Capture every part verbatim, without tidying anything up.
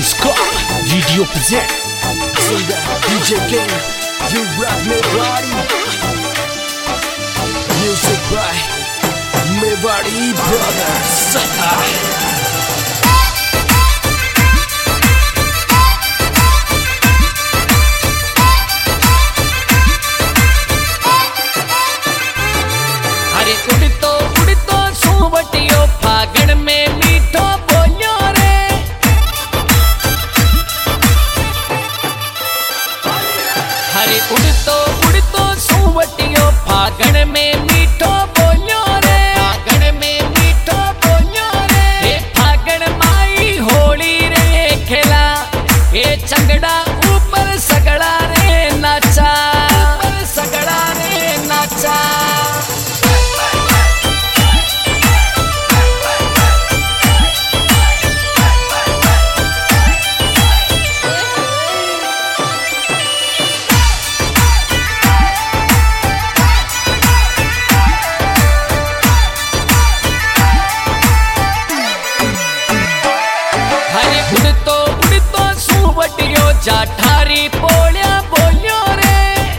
Scar Video present Singer D J King, you rock me body. Music by Mewari Brothers. अरे उड़तो उड़तो सूवटियो फागण में मीठो बोलियो रे। अरे उड़तो उड़तो सूवटियो फागण में मीठो बोलियो रे। फागण में मीठो बोलियो रे। हे फागण माई होली रे खेला, ये चंगड़ा ऊपर सगड़ा रे नाचा, ऊपर सगड़ा रे नाचा। उड़तो उड़तो सूवटियो जाठारी पोलिया बोलियो रे।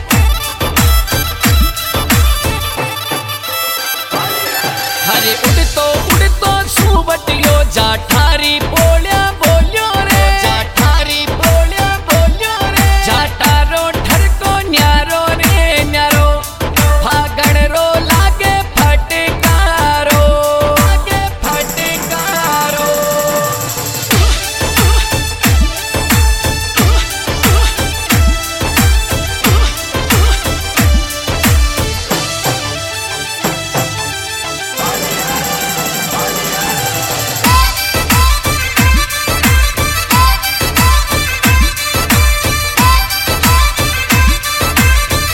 हरे उड़तो उड़तो सूवटियो जाठारी पोलिया बोलियो रे। जाठारी पोलिया बोलियो रे। जाटारो ठरको न्यारो रे न्यारो, फागण रो लागे फटकारो, लागे फटकारो।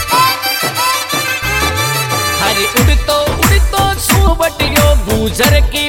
उड़तो उड़तो सूवटियो गुजर के